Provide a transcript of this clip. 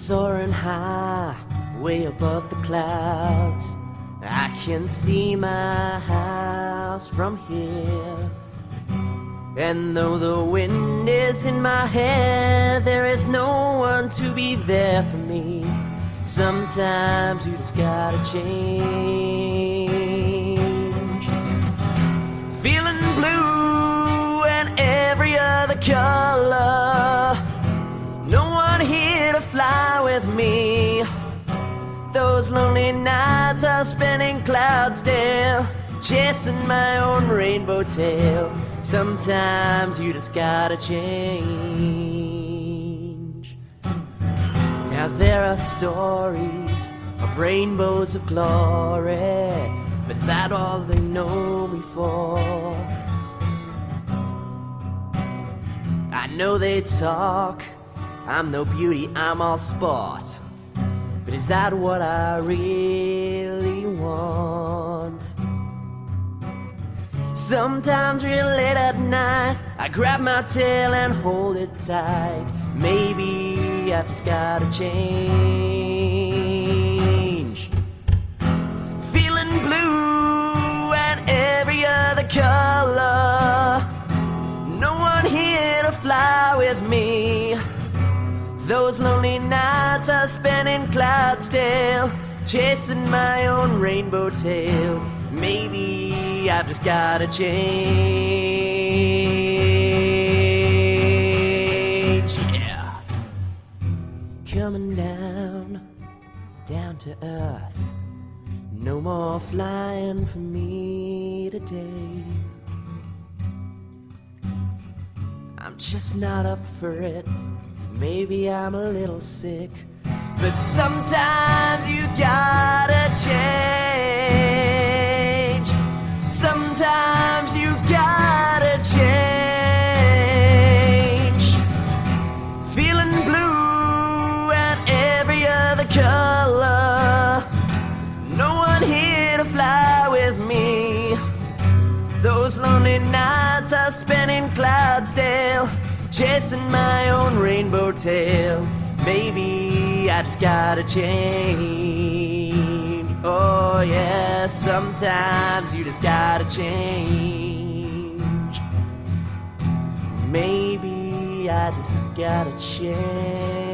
soaring high, way above the clouds. I can see my house from here. And though the wind is in my hair, there is no one to be there for me. Sometimes you just gotta change. Feeling blue and every other color. No one here to fly with me. Those lonely nights I spent in Cloudsdale, chasing my own rainbow tail. Sometimes you just gotta change. Now there are stories of rainbows of glory, but is that all they know me for? I know they talk, I'm no beauty, I'm all sport, but is that what I really want? Sometimes real late at night, I grab my tail and hold it tight. Maybe I've just gotta change. Feeling blue and every other color. No one here to fly with me. Those lonely nights I spent in Cloudsdale, chasing my own rainbow tail. Maybe I've just gotta change. Yeah. Coming down to earth. No more flying for me today. I'm just not up for it. Maybe I'm a little sick, but sometimes you gotta change. Sometimes you gotta change. Feeling blue and every other color. No one here to fly with me. Those lonely nights I spent in Cloudsdale, chasing my own rainbow tail. Maybe I just gotta change. Oh yeah, sometimes you just gotta change. Maybe I just gotta change.